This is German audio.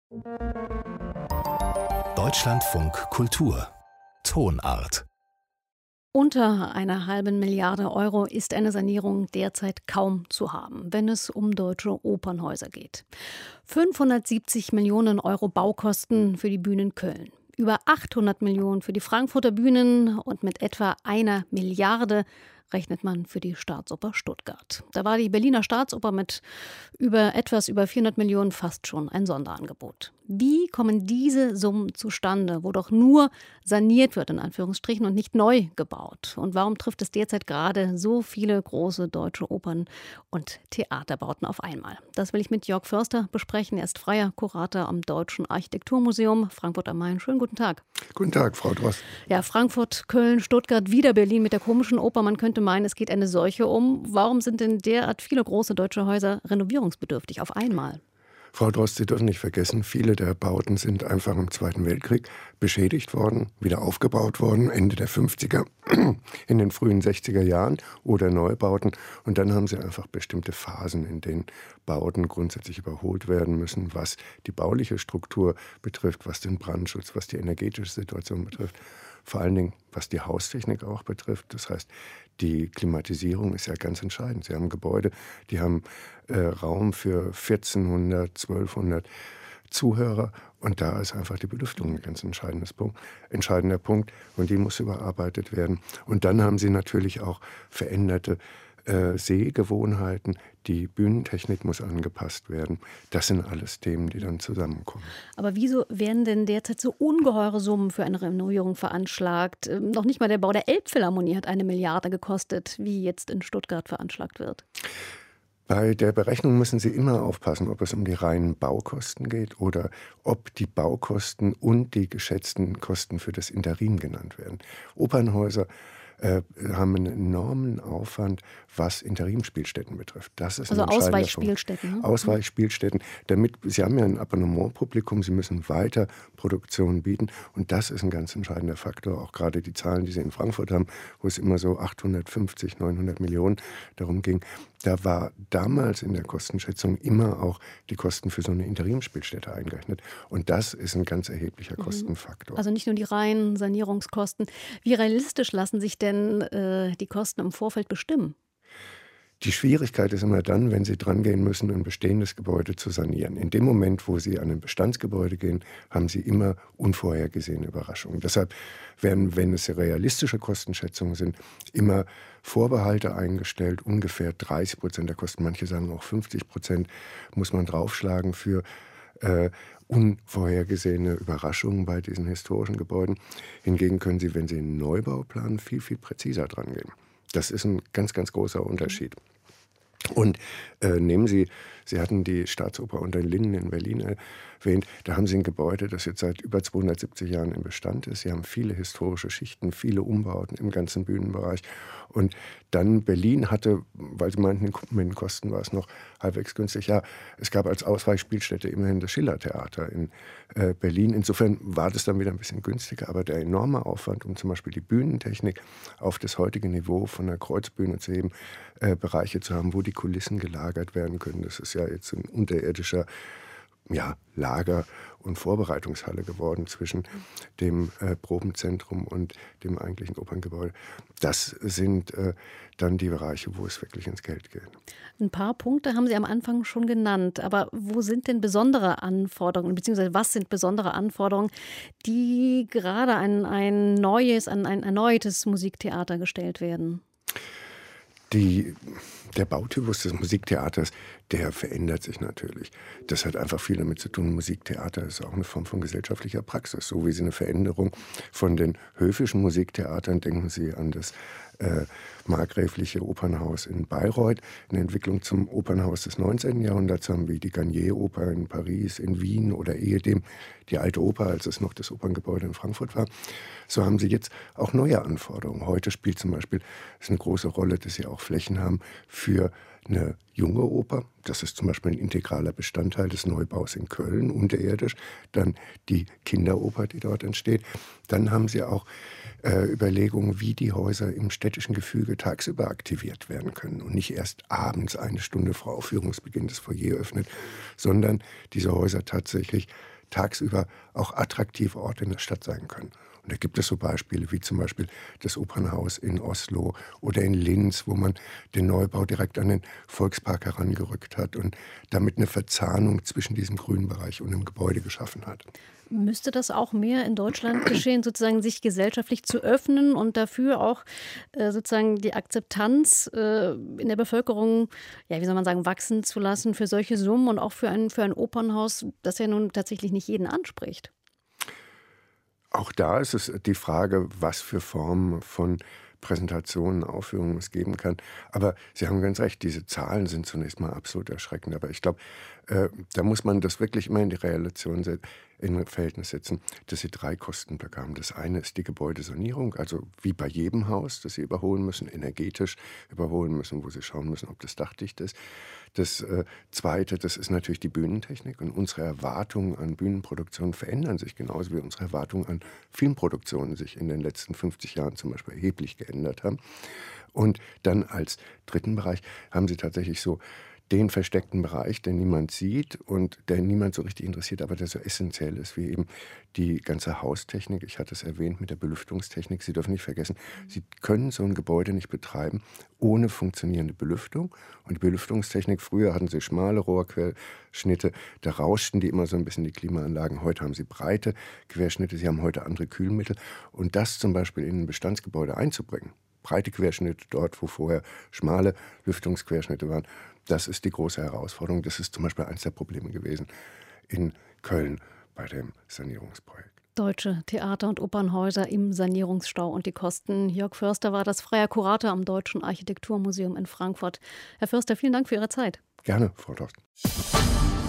Deutschlandfunk Kultur Tonart. Unter 1,5 Milliarde Euro ist eine Sanierung derzeit kaum zu haben, wenn es um deutsche Opernhäuser geht. 570 Millionen Euro Baukosten für die Bühnen Köln, über 800 Millionen für die Frankfurter Bühnen und mit etwa 1 Milliarde rechnet man für die Staatsoper Stuttgart. Da war die Berliner Staatsoper mit etwas über 400 Millionen fast schon ein Sonderangebot. Wie kommen diese Summen zustande, wo doch nur saniert wird, in Anführungsstrichen, und nicht neu gebaut? Und warum trifft es derzeit gerade so viele große deutsche Opern- und Theaterbauten auf einmal? Das will ich mit Jörg Förster besprechen. Er ist freier Kurator am Deutschen Architekturmuseum Frankfurt am Main. Schönen guten Tag. Guten Tag, Frau Drost. Ja, Frankfurt, Köln, Stuttgart, wieder Berlin mit der komischen Oper. Man könnte meinen, es geht eine Seuche um. Warum sind denn derart viele große deutsche Häuser renovierungsbedürftig auf einmal? Frau Drost, Sie dürfen nicht vergessen, viele der Bauten sind einfach im Zweiten Weltkrieg beschädigt worden, wieder aufgebaut worden, Ende der 50er, in den frühen 60er Jahren oder Neubauten. Und dann haben sie einfach bestimmte Phasen, in denen Bauten grundsätzlich überholt werden müssen, was die bauliche Struktur betrifft, was den Brandschutz, was die energetische Situation betrifft. Vor allen Dingen, was die Haustechnik auch betrifft. Das heißt, die Klimatisierung ist ja ganz entscheidend. Sie haben Gebäude, die haben Raum für 1400, 1200 Zuhörer. Und da ist einfach die Belüftung ein ganz entscheidender Punkt. Und die muss überarbeitet werden. Und dann haben sie natürlich auch veränderte Sehgewohnheiten. Die Bühnentechnik muss angepasst werden. Das sind alles Themen, die dann zusammenkommen. Aber wieso werden denn derzeit so ungeheure Summen für eine Renovierung veranschlagt? Noch nicht mal der Bau der Elbphilharmonie hat 1 Milliarde gekostet, wie jetzt in Stuttgart veranschlagt wird. Bei der Berechnung müssen Sie immer aufpassen, ob es um die reinen Baukosten geht oder ob die Baukosten und die geschätzten Kosten für das Interim genannt werden. Opernhäuser haben einen enormen Aufwand, was Interimspielstätten betrifft. Das ist also ein entscheidender Ausweichspielstätten. Punkt. Ausweichspielstätten, damit Sie haben ja ein Abonnementpublikum, Sie müssen weiter Produktionen bieten und das ist ein ganz entscheidender Faktor. Auch gerade die Zahlen, die Sie in Frankfurt haben, wo es immer so 850, 900 Millionen darum ging. Da war damals in der Kostenschätzung immer auch die Kosten für so eine Interimspielstätte eingerechnet. Und das ist ein ganz erheblicher Kostenfaktor. Also nicht nur die reinen Sanierungskosten. Wie realistisch lassen sich denn die Kosten im Vorfeld bestimmen? Die Schwierigkeit ist immer dann, wenn Sie dran gehen müssen, ein bestehendes Gebäude zu sanieren. In dem Moment, wo Sie an ein Bestandsgebäude gehen, haben Sie immer unvorhergesehene Überraschungen. Deshalb werden, wenn es realistische Kostenschätzungen sind, immer Vorbehalte eingestellt. Ungefähr 30% der Kosten, manche sagen auch 50%, muss man draufschlagen für unvorhergesehene Überraschungen bei diesen historischen Gebäuden. Hingegen können Sie, wenn Sie einen Neubau planen, viel, viel präziser dran gehen. Das ist ein ganz, ganz großer Unterschied. Und nehmen Sie hatten die Staatsoper unter den Linden in Berlin erwähnt, da haben Sie ein Gebäude, das jetzt seit über 270 Jahren im Bestand ist. Sie haben viele historische Schichten, viele Umbauten im ganzen Bühnenbereich. Und dann Berlin hatte, weil Sie meinten, mit den Kosten war es noch halbwegs günstig, ja, es gab als Ausweichspielstätte immerhin das Schillertheater in Berlin. Insofern war das dann wieder ein bisschen günstiger, aber der enorme Aufwand, um zum Beispiel die Bühnentechnik auf das heutige Niveau von der Kreuzbühne zu heben, Bereiche zu haben, wo die Kulissen gelagert werden können. Das ist ja jetzt ein unterirdischer Lager- und Vorbereitungshalle geworden zwischen dem Probenzentrum und dem eigentlichen Operngebäude. Das sind dann die Bereiche, wo es wirklich ins Geld geht. Ein paar Punkte haben Sie am Anfang schon genannt. Aber wo sind denn besondere Anforderungen, beziehungsweise was sind besondere Anforderungen, die gerade an ein erneutes Musiktheater gestellt werden? Der Bautypus des Musiktheaters, der verändert sich natürlich. Das hat einfach viel damit zu tun. Musiktheater ist auch eine Form von gesellschaftlicher Praxis. So wie Sie eine Veränderung von den höfischen Musiktheatern, denken Sie an das markgräfliche Opernhaus in Bayreuth, eine Entwicklung zum Opernhaus des 19. Jahrhunderts haben, wie die Garnier-Oper in Paris, in Wien oder ehedem die Alte Oper, als es noch das Operngebäude in Frankfurt war. So haben Sie jetzt auch neue Anforderungen. Heute spielt zum Beispiel, ist eine große Rolle, dass Sie auch Flächen haben für eine junge Oper. Das ist zum Beispiel ein integraler Bestandteil des Neubaus in Köln, unterirdisch. Dann die Kinderoper, die dort entsteht. Dann haben Sie auch Überlegungen, wie die Häuser im städtischen Gefüge tagsüber aktiviert werden können und nicht erst abends 1 Stunde vor Aufführungsbeginn das Foyer öffnet, sondern diese Häuser tatsächlich tagsüber auch attraktive Orte in der Stadt sein können. Und da gibt es so Beispiele wie zum Beispiel das Opernhaus in Oslo oder in Linz, wo man den Neubau direkt an den Volkspark herangerückt hat und damit eine Verzahnung zwischen diesem grünen Bereich und dem Gebäude geschaffen hat. Müsste das auch mehr in Deutschland geschehen, sozusagen sich gesellschaftlich zu öffnen und dafür auch sozusagen die Akzeptanz in der Bevölkerung, ja, wie soll man sagen, wachsen zu lassen für solche Summen und auch für ein Opernhaus, das ja nun tatsächlich nicht jeden anspricht? Auch da ist es die Frage, was für Formen von Präsentationen, Aufführungen es geben kann. Aber Sie haben ganz recht, diese Zahlen sind zunächst mal absolut erschreckend. Aber ich glaube, da muss man das wirklich immer in die Relation in Verhältnis setzen, dass Sie 3 Kostenblöcke haben. Das eine ist die Gebäudesanierung, also wie bei jedem Haus, das Sie überholen müssen, energetisch überholen müssen, wo Sie schauen müssen, ob das Dach dicht ist. Das zweite, das ist natürlich die Bühnentechnik. Und unsere Erwartungen an Bühnenproduktionen verändern sich genauso wie unsere Erwartungen an Filmproduktionen sich in den letzten 50 Jahren zum Beispiel erheblich geändert haben. Und dann als dritten Bereich haben Sie tatsächlich so den versteckten Bereich, den niemand sieht und der niemand so richtig interessiert, aber der so essentiell ist, wie eben die ganze Haustechnik. Ich hatte es erwähnt mit der Belüftungstechnik. Sie dürfen nicht vergessen, Sie können so ein Gebäude nicht betreiben ohne funktionierende Belüftung. Und die Belüftungstechnik, früher hatten Sie schmale Rohrquerschnitte, da rauschten die immer so ein bisschen die Klimaanlagen. Heute haben Sie breite Querschnitte, Sie haben heute andere Kühlmittel. Und das zum Beispiel in ein Bestandsgebäude einzubringen, breite Querschnitte dort, wo vorher schmale Lüftungsquerschnitte waren, das ist die große Herausforderung. Das ist zum Beispiel eines der Probleme gewesen in Köln bei dem Sanierungsprojekt. Deutsche Theater- und Opernhäuser im Sanierungsstau und die Kosten. Jörg Förster war das freier Kurator am Deutschen Architekturmuseum in Frankfurt. Herr Förster, vielen Dank für Ihre Zeit. Gerne, Frau Drosten.